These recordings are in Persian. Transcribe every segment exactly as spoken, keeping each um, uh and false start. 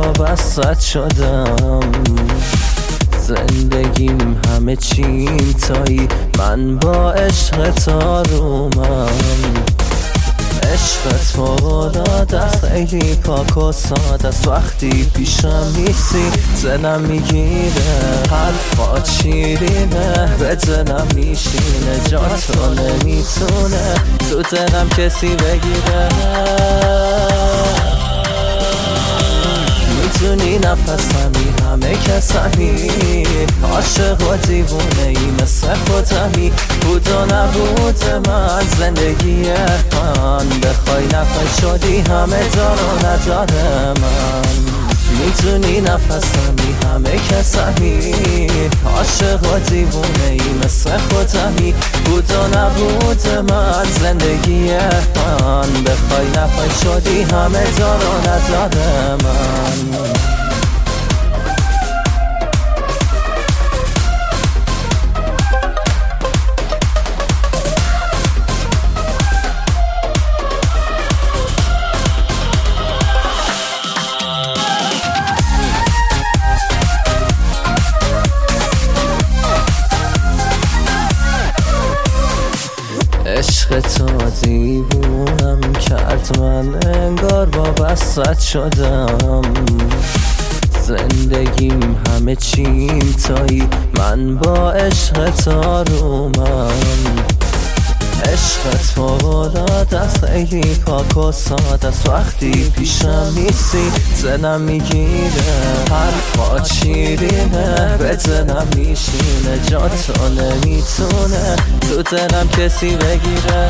وابست شدم، زندگیم همه چیم تایی، من با عشق تارومم. عشقت فوق‌العاده است، خیلی پاک و ساده است، وقتی پیشم نیستی دلم میگیره، حرفات شیرینه به دلم میشینه، جاتو نمیتونه تو دلم کسی بگیره. میتونی نفسمی همه کسمی، عاشق و دیوونه ای مثل خودمی، بود و نبود من زندگی من، بخوای نخوای شدی همه دار و نداره من. میتونی نفسمی همه کسمی، عاشق و دیوونه ای مثل خودمی، بود و نبود من زندگی من، بخوای نخوای شدی همه دار و نداره من. عشق تو دیوونم کرد، من انگار وابست شدم، زندگیم همه چیم تایی، من با عشق تارومم. عشقت فوق‌العاده است، خیلی پاک و ساده است، وقتی پیشم نیستی دلم میگیره، حرفات شیرینه به دلم میشینه، جاتو نمیتونه تو دلم کسی بگیره.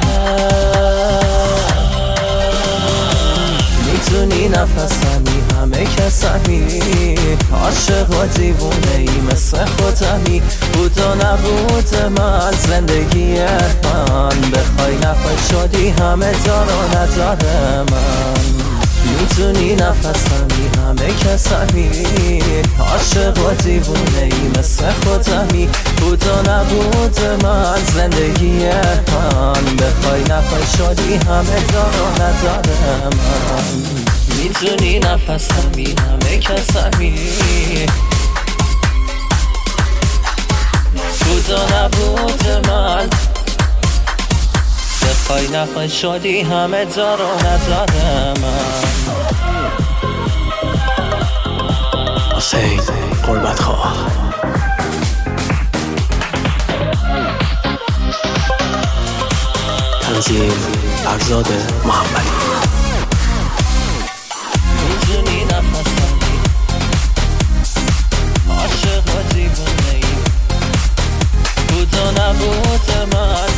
میتونی نفسمی همه کسمی، عاشق و دیوونه ای مثل خودمی، بود و نبود من زندگی من، بخوای نخوای شدی همه دار و نداره من. میتونی نفسمی همه کسمی، عاشق و دیوونه ای مثل خودمی، بود و نبود من زندگی من، بخوای نخوای شدی همه دار و نداره من. میتونی نفسمی همه کسمی، بود و نبود من، بخوای نخوای شدی همه دار و نداره من. حسین قربت خواه تنظیم فرزاد محمدی. میتونی نفسمی عاشق و دیوونه ای، بود و نبود من